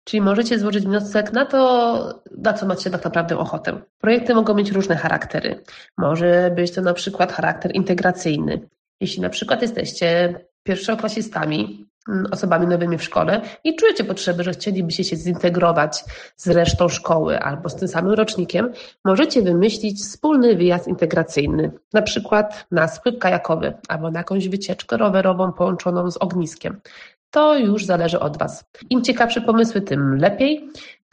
Czyli możecie złożyć wniosek na to, na co macie tak naprawdę ochotę. Projekty mogą mieć różne charaktery. Może być to na przykład charakter integracyjny. Jeśli na przykład jesteście pierwszoklasistami, osobami nowymi w szkole i czujecie potrzebę, że chcielibyście się zintegrować z resztą szkoły albo z tym samym rocznikiem, możecie wymyślić wspólny wyjazd integracyjny, na przykład na spływ kajakowy albo na jakąś wycieczkę rowerową połączoną z ogniskiem. To już zależy od Was. Im ciekawsze pomysły, tym lepiej.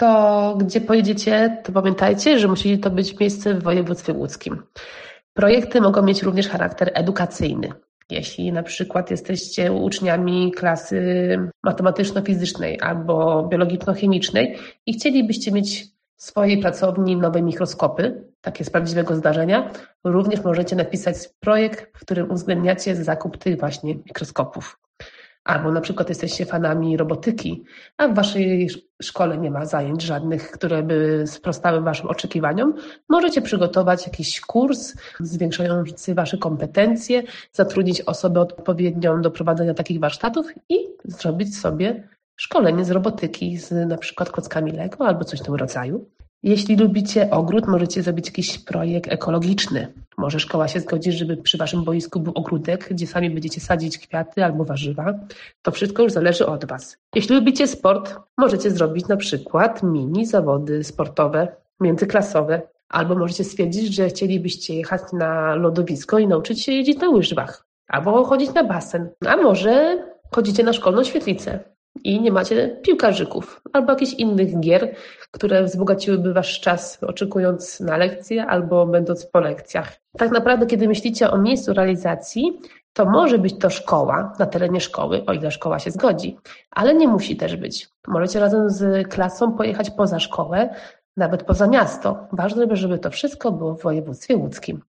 To gdzie pojedziecie, to pamiętajcie, że musi to być miejsce w województwie łódzkim. Projekty mogą mieć również charakter edukacyjny. Jeśli na przykład jesteście uczniami klasy matematyczno-fizycznej albo biologiczno-chemicznej i chcielibyście mieć w swojej pracowni nowe mikroskopy, takie z prawdziwego zdarzenia, również możecie napisać projekt, w którym uwzględniacie zakup tych właśnie mikroskopów. Albo na przykład jesteście fanami robotyki, a w waszej szkole nie ma zajęć żadnych, które by sprostały waszym oczekiwaniom, możecie przygotować jakiś kurs zwiększający wasze kompetencje, zatrudnić osobę odpowiednią do prowadzenia takich warsztatów i zrobić sobie szkolenie z robotyki z na przykład klockami Lego albo coś w tym rodzaju. Jeśli lubicie ogród, możecie zrobić jakiś projekt ekologiczny. Może szkoła się zgodzi, żeby przy waszym boisku był ogródek, gdzie sami będziecie sadzić kwiaty albo warzywa. To wszystko już zależy od was. Jeśli lubicie sport, możecie zrobić na przykład mini zawody sportowe, międzyklasowe. Albo możecie stwierdzić, że chcielibyście jechać na lodowisko i nauczyć się jeździć na łyżwach. Albo chodzić na basen. A może chodzicie na szkolną świetlicę i nie macie piłkarzyków albo jakichś innych gier, które wzbogaciłyby wasz czas, oczekując na lekcje albo będąc po lekcjach. Tak naprawdę, kiedy myślicie o miejscu realizacji, to może być to szkoła na terenie szkoły, o ile szkoła się zgodzi, ale nie musi też być. Możecie razem z klasą pojechać poza szkołę, nawet poza miasto. Ważne, żeby to wszystko było w województwie łódzkim.